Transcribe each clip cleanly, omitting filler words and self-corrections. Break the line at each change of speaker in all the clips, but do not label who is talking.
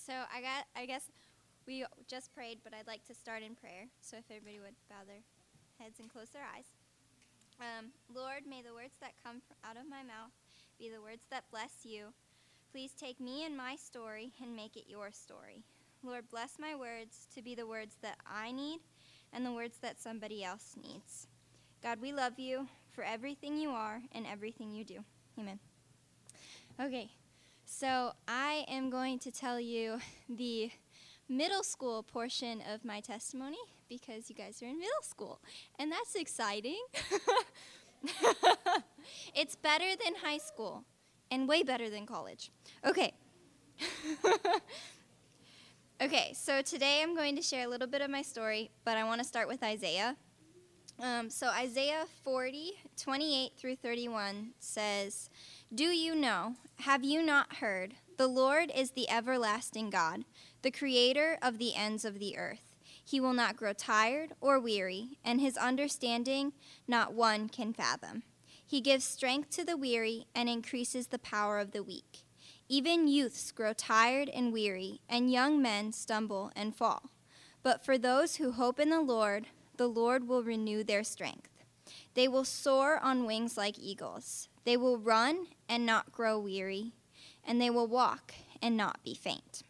So I guess we just prayed, but I'd like to start in prayer. So if everybody would bow their heads and close their eyes. Lord, may the words that come out of my mouth be the words that bless you. Please take me and my story and make it your story. Lord, bless my words to be the words that I need and the words that somebody else needs. God, we love you for everything you are and everything you do. Amen. Okay, so I am going to tell you the middle school portion of my testimony because you guys are in middle school, and that's exciting. It's better than high school and way better than college. Okay. Okay, so today I'm going to share a little bit of my story, but I want to start with Isaiah. So Isaiah 40, 28 through 31 says, "Do you know, have you not heard? The Lord is the everlasting God, the creator of the ends of the earth. He will not grow tired or weary, and his understanding not one can fathom. He gives strength to the weary and increases the power of the weak. Even youths grow tired and weary, and young men stumble and fall. But for those who hope in the Lord will renew their strength. They will soar on wings like eagles. They will run and not grow weary, and they will walk and not be faint."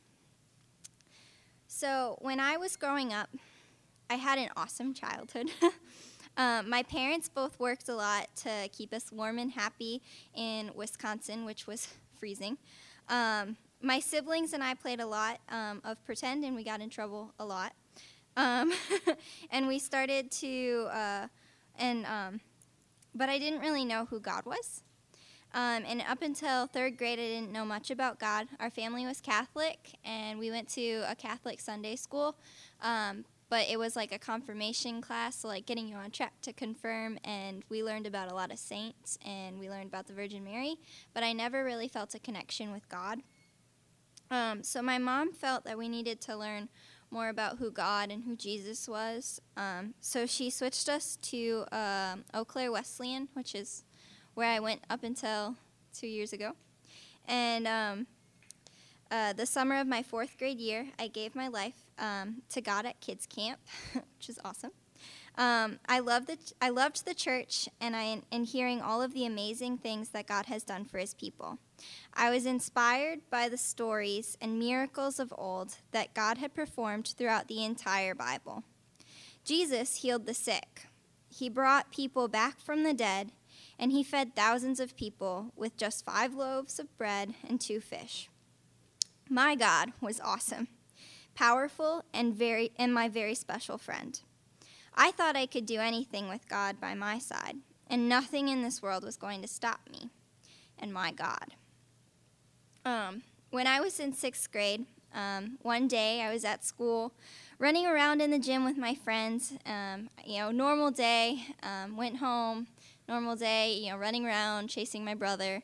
So when I was growing up, I had an awesome childhood. My parents both worked a lot to keep us warm and happy in Wisconsin, which was freezing. My siblings and I played a lot of pretend, and we got in trouble a lot. And we started to, but I didn't really know who God was. And up until third grade, I didn't know much about God. Our family was Catholic, and we went to a Catholic Sunday school, but it was like a confirmation class, so like getting you on track to confirm, and we learned about a lot of saints, and we learned about the Virgin Mary, but I never really felt a connection with God. So my mom felt that we needed to learn more about who God and who Jesus was. So she switched us to Eau Claire Wesleyan, which is where I went up until 2 years ago. And the summer of my fourth grade year, I gave my life to God at kids camp, which is awesome. I loved the church and hearing all of the amazing things that God has done for his people. I was inspired by the stories and miracles of old that God had performed throughout the entire Bible. Jesus healed the sick. He brought people back from the dead, and he fed thousands of people with just 5 loaves of bread and 2 fish. My God was awesome, powerful, and my very special friend. I thought I could do anything with God by my side, and nothing in this world was going to stop me and my God. When I was in 6th grade, one day I was at school running around in the gym with my friends. Normal day, went home, normal day, running around, chasing my brother.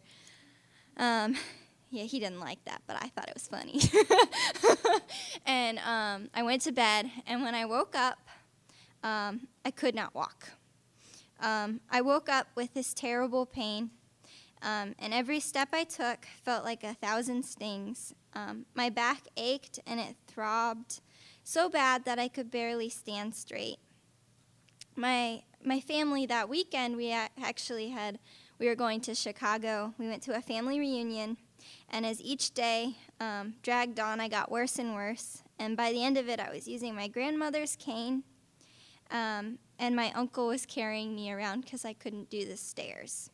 He didn't like that, but I thought it was funny. And I went to bed, and when I woke up, I could not walk. I woke up with this terrible pain, and every step I took felt like 1,000 stings. My back ached, and it throbbed so bad that I could barely stand straight. My family that weekend, we were going to Chicago. We went to a family reunion, and as each day dragged on, I got worse and worse. And by the end of it, I was using my grandmother's cane, and my uncle was carrying me around because I couldn't do the stairs.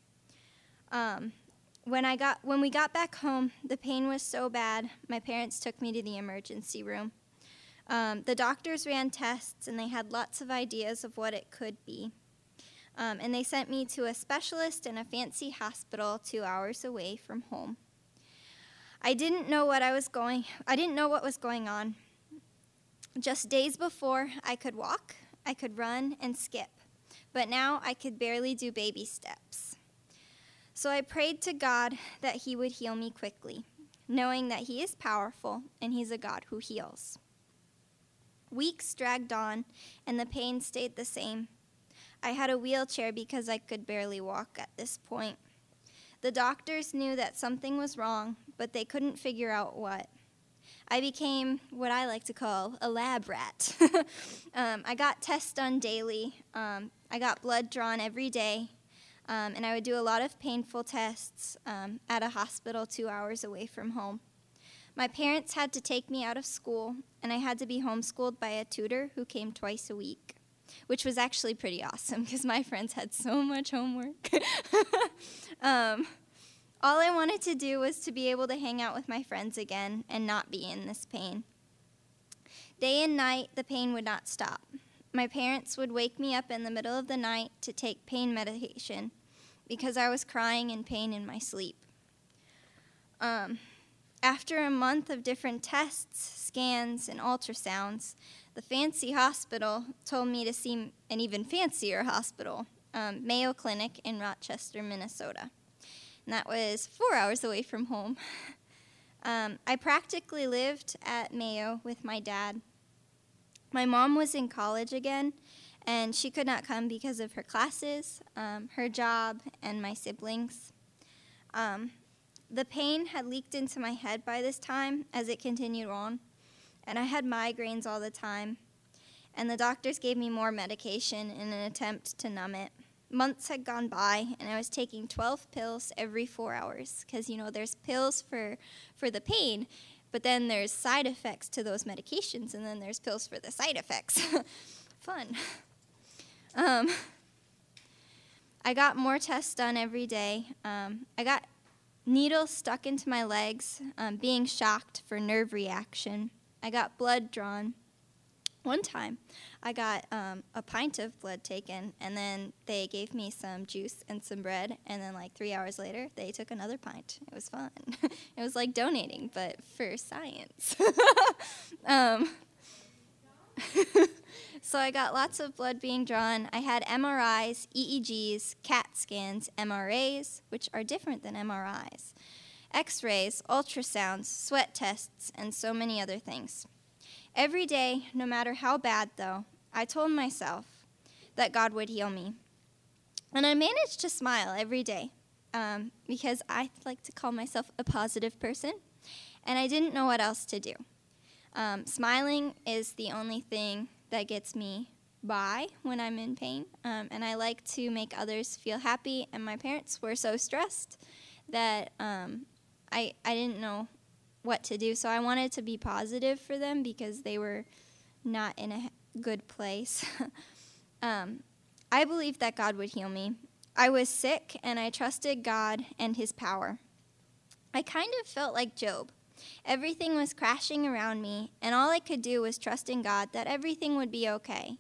When we got back home, the pain was so bad, my parents took me to the emergency room. The doctors ran tests, and they had lots of ideas of what it could be. And they sent me to a specialist in a fancy hospital 2 hours away from home. I didn't know what was going on. Just days before, I could walk, I could run and skip, but now I could barely do baby steps. So I prayed to God that he would heal me quickly, knowing that he is powerful and he's a God who heals. Weeks dragged on, and the pain stayed the same. I had a wheelchair because I could barely walk at this point. The doctors knew that something was wrong, but they couldn't figure out what. I became what I like to call a lab rat. I got tests done daily. I got blood drawn every day. And I would do a lot of painful tests at a hospital 2 hours away from home. My parents had to take me out of school, and I had to be homeschooled by a tutor who came twice a week, which was actually pretty awesome because my friends had so much homework. All I wanted to do was to be able to hang out with my friends again and not be in this pain. Day and night, the pain would not stop. My parents would wake me up in the middle of the night to take pain medication because I was crying in pain in my sleep. After a month of different tests, scans, and ultrasounds, the fancy hospital told me to see an even fancier hospital, Mayo Clinic in Rochester, Minnesota. And that was 4 hours away from home. I practically lived at Mayo with my dad. My mom was in college again, and she could not come because of her classes, her job, and my siblings. The pain had leaked into my head by this time as it continued on, and I had migraines all the time, and the doctors gave me more medication in an attempt to numb it. Months had gone by, and I was taking 12 pills every 4 hours because, there's pills for the pain, but then there's side effects to those medications, and then there's pills for the side effects. Fun. I got more tests done every day. I got needles stuck into my legs, being shocked for nerve reaction. I got blood drawn. One time, I got a pint of blood taken, and then they gave me some juice and some bread, and then 3 hours later, they took another pint. It was fun. It was like donating, but for science. So I got lots of blood being drawn. I had MRIs, EEGs, CAT scans, MRAs, which are different than MRIs, X-rays, ultrasounds, sweat tests, and so many other things. Every day, no matter how bad, though, I told myself that God would heal me. And I managed to smile every day because I like to call myself a positive person, and I didn't know what else to do. Smiling is the only thing that gets me by when I'm in pain, and I like to make others feel happy, and my parents were so stressed that I didn't know what to do, so I wanted to be positive for them because they were not in a good place. I believed that God would heal me. I was sick, and I trusted God and his power. I kind of felt like Job. Everything was crashing around me, and all I could do was trust in God that everything would be okay.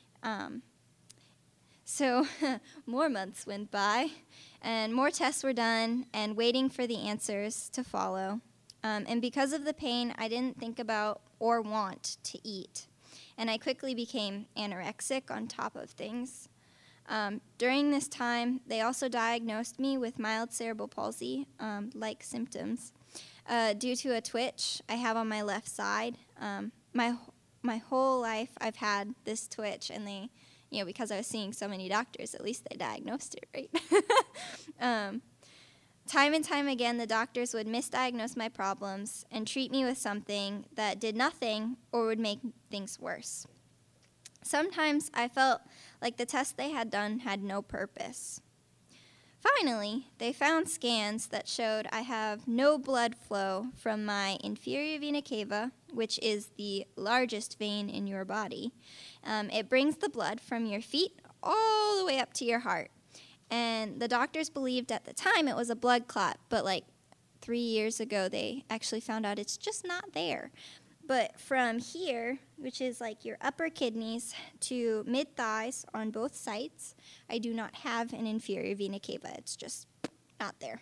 So more months went by, and more tests were done, and waiting for the answers to follow. And because of the pain, I didn't think about or want to eat. And I quickly became anorexic on top of things. During this time, they also diagnosed me with mild cerebral palsy, like symptoms, due to a twitch I have on my left side. My whole life, I've had this twitch, and they, because I was seeing so many doctors, at least they diagnosed it, right? Time and time again, the doctors would misdiagnose my problems and treat me with something that did nothing or would make things worse. Sometimes I felt like the tests they had done had no purpose. Finally, they found scans that showed I have no blood flow from my inferior vena cava, which is the largest vein in your body. It brings the blood from your feet all the way up to your heart. And the doctors believed at the time it was a blood clot, but 3 years ago, they actually found out it's just not there. But from here, which is your upper kidneys, to mid-thighs on both sides, I do not have an inferior vena cava. It's just not there.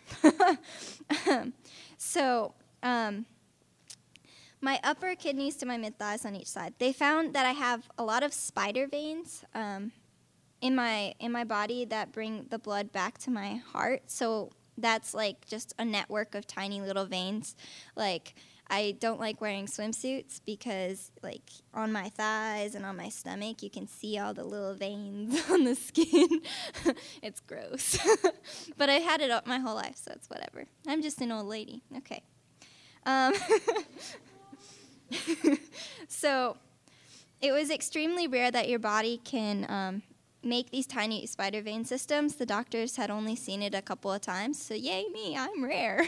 So my upper kidneys to my mid-thighs on each side, they found that I have a lot of spider veins in my body that bring the blood back to my heart. So that's just a network of tiny little veins. I don't like wearing swimsuits because on my thighs and on my stomach you can see all the little veins on the skin. It's gross. But I had it up my whole life, so it's whatever. I'm just an old lady. Okay. So it was extremely rare that your body can make these tiny spider vein systems. The doctors had only seen it a couple of times, so yay me, I'm rare.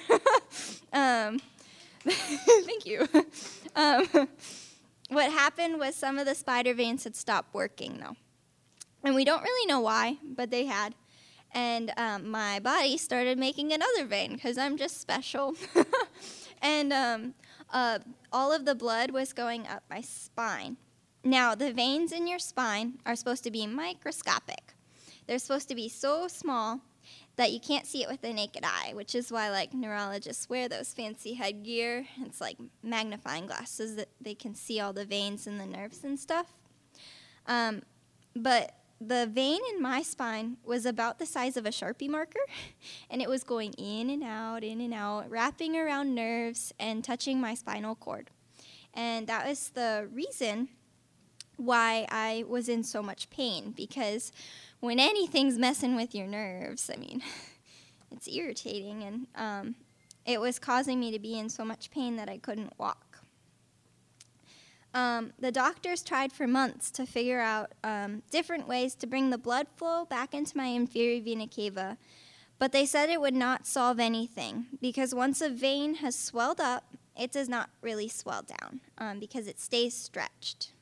Thank you. What happened was some of the spider veins had stopped working, though. And we don't really know why, but they had. And my body started making another vein because I'm just special. And all of the blood was going up my spine. Now, the veins in your spine are supposed to be microscopic. They're supposed to be so small that you can't see it with the naked eye, which is why, like, neurologists wear those fancy headgear. It's like magnifying glasses that they can see all the veins and the nerves and stuff. But the vein in my spine was about the size of a Sharpie marker, and it was going in and out, wrapping around nerves and touching my spinal cord. And that was the reason why I was in so much pain, because when anything's messing with your nerves, I mean, it's irritating, and it was causing me to be in so much pain that I couldn't walk. The doctors tried for months to figure out different ways to bring the blood flow back into my inferior vena cava, but they said it would not solve anything, because once a vein has swelled up, it does not really swell down because it stays stretched.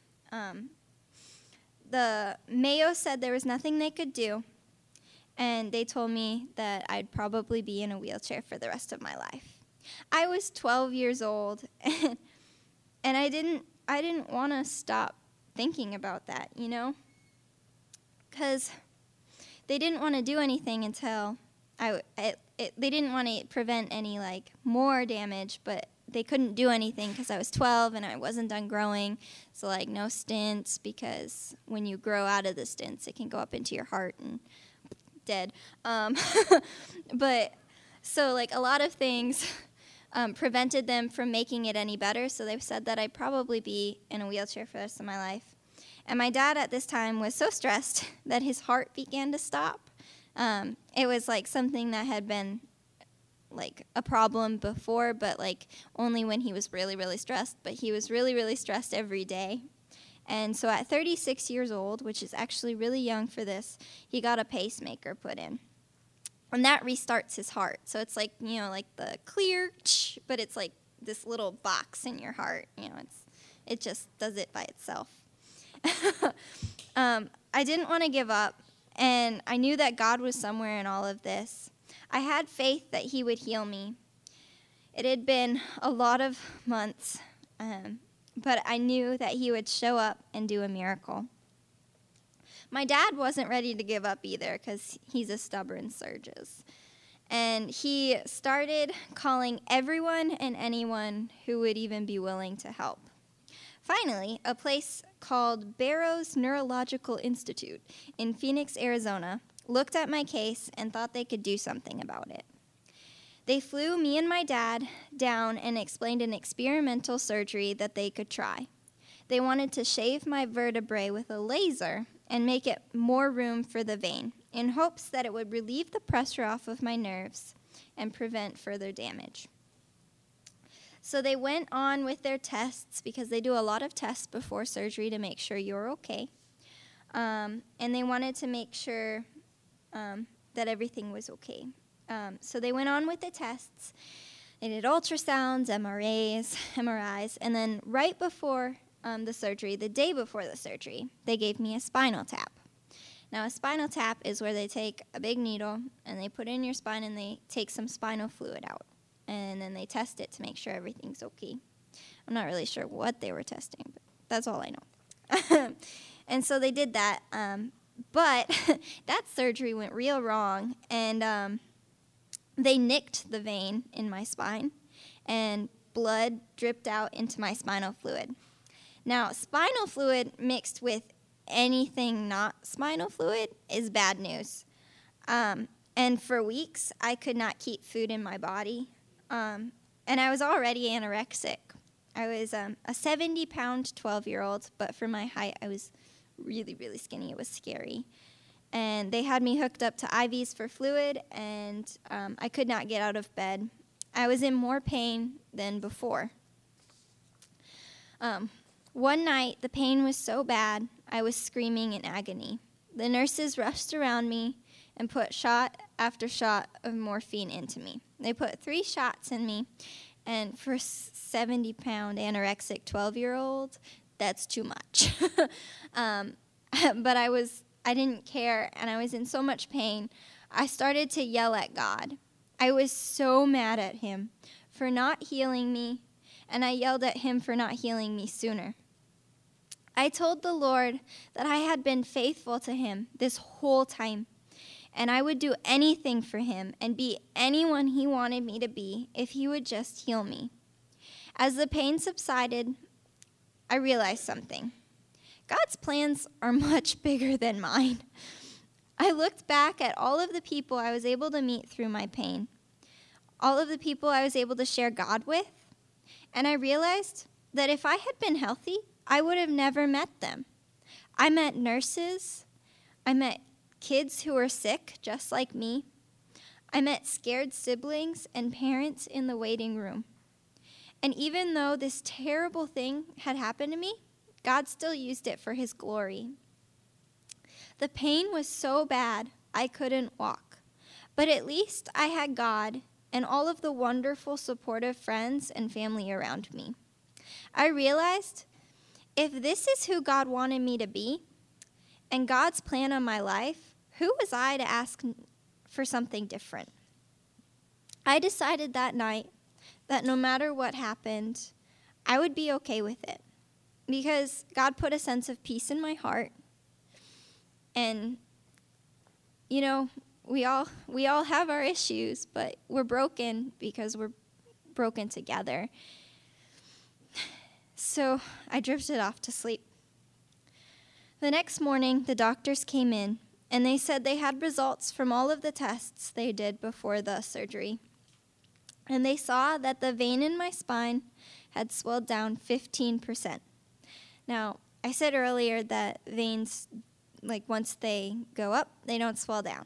The Mayo said there was nothing they could do, and they told me that I'd probably be in a wheelchair for the rest of my life. I was 12 years old, and I didn't want to stop thinking about that, you know? Because they didn't want to do anything until they didn't want to prevent any, like, more damage, but they couldn't do anything because I was 12 and I wasn't done growing. So, like, no stents, because when you grow out of the stents, it can go up into your heart and dead. But so, like, a lot of things prevented them from making it any better. So they said that I'd probably be in a wheelchair for the rest of my life. And my dad at this time was so stressed that his heart began to stop. It was like something that had been like a problem before, but like only when he was really, really stressed. But he was really, really stressed every day. And so at 36 years old, which is actually really young for this, he got a pacemaker put in. And that restarts his heart. So it's like, you know, like the clear, but it's like this little box in your heart. You know, it just does it by itself. I didn't want to give up, and I knew that God was somewhere in all of this. I had faith that he would heal me. It had been a lot of months, but I knew that he would show up and do a miracle. My dad wasn't ready to give up either, because he's a stubborn Sturgis. And he started calling everyone and anyone who would even be willing to help. Finally, a place called Barrows Neurological Institute in Phoenix, Arizona, looked at my case and thought they could do something about it. They flew me and my dad down and explained an experimental surgery that they could try. They wanted to shave my vertebrae with a laser and make it more room for the vein, in hopes that it would relieve the pressure off of my nerves and prevent further damage. So they went on with their tests, because they do a lot of tests before surgery to make sure you're okay. And they wanted to make sure that everything was okay. So they went on with the tests. They did ultrasounds, MRIs, and then right before the surgery, the day before the surgery, they gave me a spinal tap. Now, a spinal tap is where they take a big needle and they put it in your spine and they take some spinal fluid out. And then they test it to make sure everything's okay. I'm not really sure what they were testing, but that's all I know. And so they did that. But that surgery went real wrong, and they nicked the vein in my spine, and blood dripped out into my spinal fluid. Now, spinal fluid mixed with anything not spinal fluid is bad news. And for weeks, I could not keep food in my body. And I was already anorexic. I was a 70-pound 12-year-old, but for my height, I was really, really skinny. It was scary. And they had me hooked up to IVs for fluid, and I could not get out of bed. I was in more pain than before. One night, the pain was so bad, I was screaming in agony. The nurses rushed around me and put shot after shot of morphine into me. They put 3 shots in me, and for a 70-pound anorexic 12-year-old, that's too much. But I didn't care, and I was in so much pain. I started to yell at God. I was so mad at him for not healing me, and I yelled at him for not healing me sooner. I told the Lord that I had been faithful to him this whole time, and I would do anything for him and be anyone he wanted me to be if he would just heal me. As the pain subsided, I realized something. God's plans are much bigger than mine. I looked back at all of the people I was able to meet through my pain, all of the people I was able to share God with, and I realized that if I had been healthy, I would have never met them. I met nurses. I met kids who were sick, just like me. I met scared siblings and parents in the waiting room. And even though this terrible thing had happened to me, God still used it for his glory. The pain was so bad, I couldn't walk. But at least I had God and all of the wonderful, supportive friends and family around me. I realized if this is who God wanted me to be and God's plan on my life, who was I to ask for something different? I decided that night that no matter what happened, I would be okay with it because God put a sense of peace in my heart. And, you know, we all have our issues, but we're broken because we're broken together. So I drifted off to sleep. The next morning, the doctors came in, and they said they had results from all of the tests they did before the surgery. And they saw that the vein in my spine had swelled down 15%. Now, I said earlier that veins, like once they go up, they don't swell down.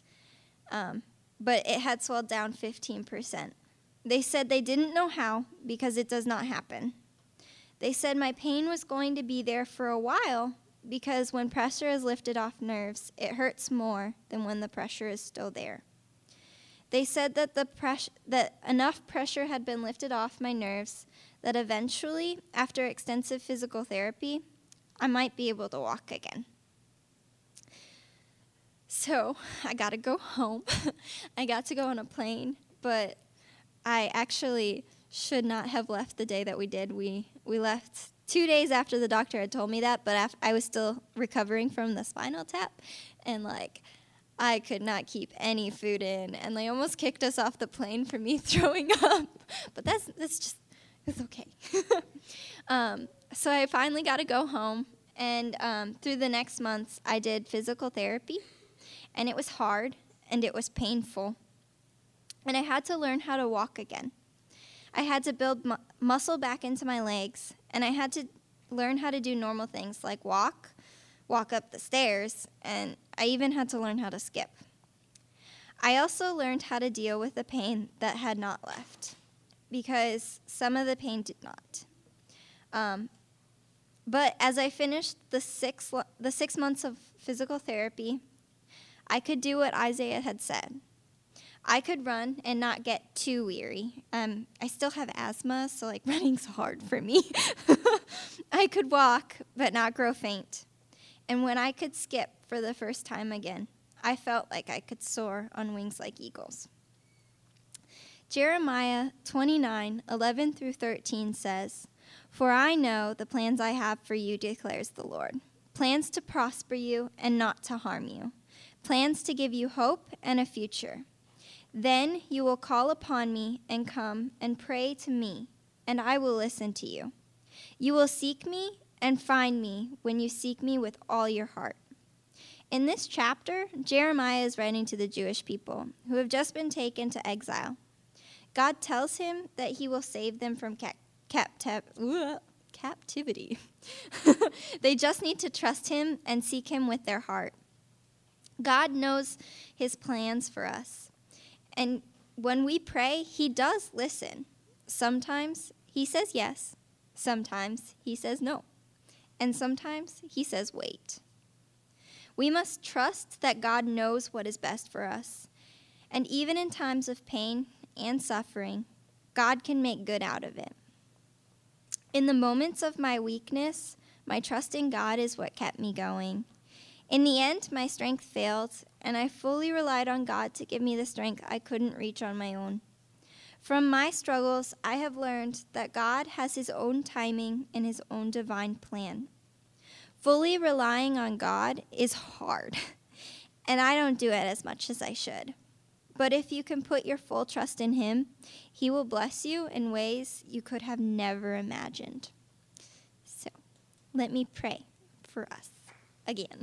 But it had swelled down 15%. They said they didn't know how because it does not happen. They said my pain was going to be there for a while because when pressure is lifted off nerves, it hurts more than when the pressure is still there. They said that that enough pressure had been lifted off my nerves that eventually, after extensive physical therapy, I might be able to walk again. So I got to go home. I got to go on a plane, but I actually should not have left the day that we did. We left 2 days after the doctor had told me that, but I was still recovering from the spinal tap, and I could not keep any food in, and they almost kicked us off the plane for me throwing up. But it's okay. So I finally got to go home, and through the next months, I did physical therapy, and it was hard, and it was painful. And I had to learn how to walk again. I had to build muscle back into my legs, and I had to learn how to do normal things like walk up the stairs, and I even had to learn how to skip. I also learned how to deal with the pain that had not left, because some of the pain did not. But as I finished the 6 months of physical therapy, I could do what Isaiah had said. I could run and not get too weary. I still have asthma, so running's hard for me. I could walk, but not grow faint. And when I could skip for the first time again, I felt like I could soar on wings like eagles. Jeremiah 29:11-13 says, "For I know the plans I have for you, declares the Lord, plans to prosper you and not to harm you, plans to give you hope and a future. Then you will call upon me and come and pray to me, and I will listen to you. You will seek me and find me when you seek me with all your heart." In this chapter, Jeremiah is writing to the Jewish people who have just been taken to exile. God tells him that he will save them from captivity. They just need to trust him and seek him with their heart. God knows his plans for us. And when we pray, he does listen. Sometimes he says yes. Sometimes he says no. And sometimes he says wait. We must trust that God knows what is best for us. And even in times of pain and suffering, God can make good out of it. In the moments of my weakness, my trust in God is what kept me going. In the end, my strength failed, and I fully relied on God to give me the strength I couldn't reach on my own. From my struggles, I have learned that God has his own timing and his own divine plan. Fully relying on God is hard, and I don't do it as much as I should. But if you can put your full trust in him, he will bless you in ways you could have never imagined. So, let me pray for us again.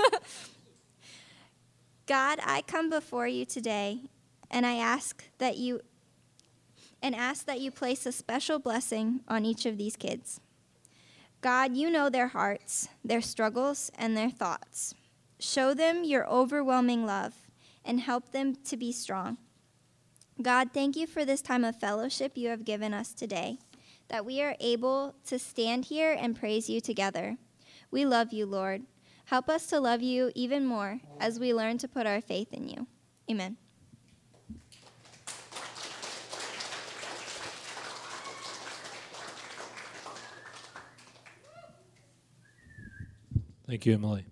God, I come before you today, and I ask that you place a special blessing on each of these kids. God, you know their hearts, their struggles, and their thoughts. Show them your overwhelming love and help them to be strong. God, thank you for this time of fellowship you have given us today, that we are able to stand here and praise you together. We love you, Lord. Help us to love you even more as we learn to put our faith in you. Amen.
Thank you, Emily.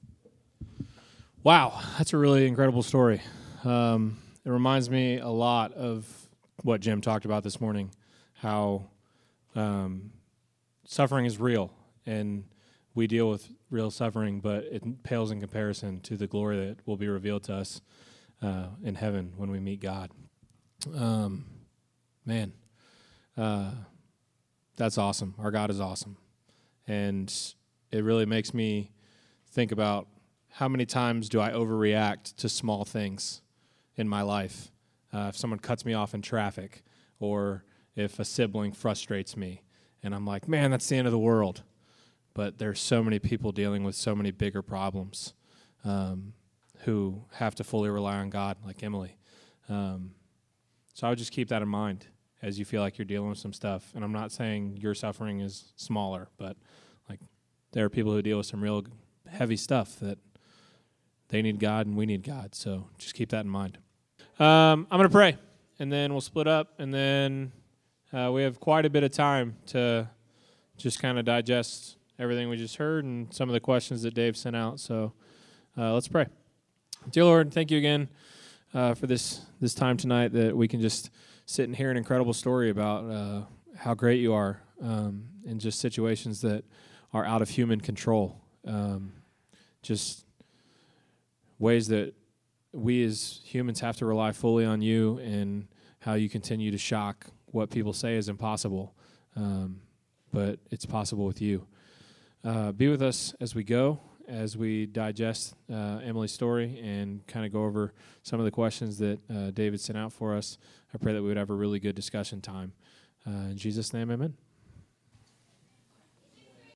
Wow, that's a really incredible story. It reminds me a lot of what Jim talked about this morning, how suffering is real, and we deal with real suffering, but it pales in comparison to the glory that will be revealed to us in heaven when we meet God. That's awesome. Our God is awesome. And it really makes me think about how many times do I overreact to small things in my life. If someone cuts me off in traffic, or if a sibling frustrates me, and I'm like, man, that's the end of the world. But there's so many people dealing with so many bigger problems who have to fully rely on God, like Emily. So I would just keep that in mind as you feel like you're dealing with some stuff. And I'm not saying your suffering is smaller, but like there are people who deal with some real heavy stuff that they need God and we need God. So just keep that in mind. I'm going to pray, and then we'll split up, and then we have quite a bit of time to just kind of digest everything we just heard and some of the questions that Dave sent out. So let's pray. Dear Lord, thank you again for this time tonight that we can just sit and hear an incredible story about how great you are in just situations that are out of human control. Just ways that we as humans have to rely fully on you, and how you continue to shock what people say is impossible. But it's possible with you. Be with us as we go, as we digest Emily's story and kind of go over some of the questions that David sent out for us. I pray that we would have a really good discussion time. In Jesus' name, amen.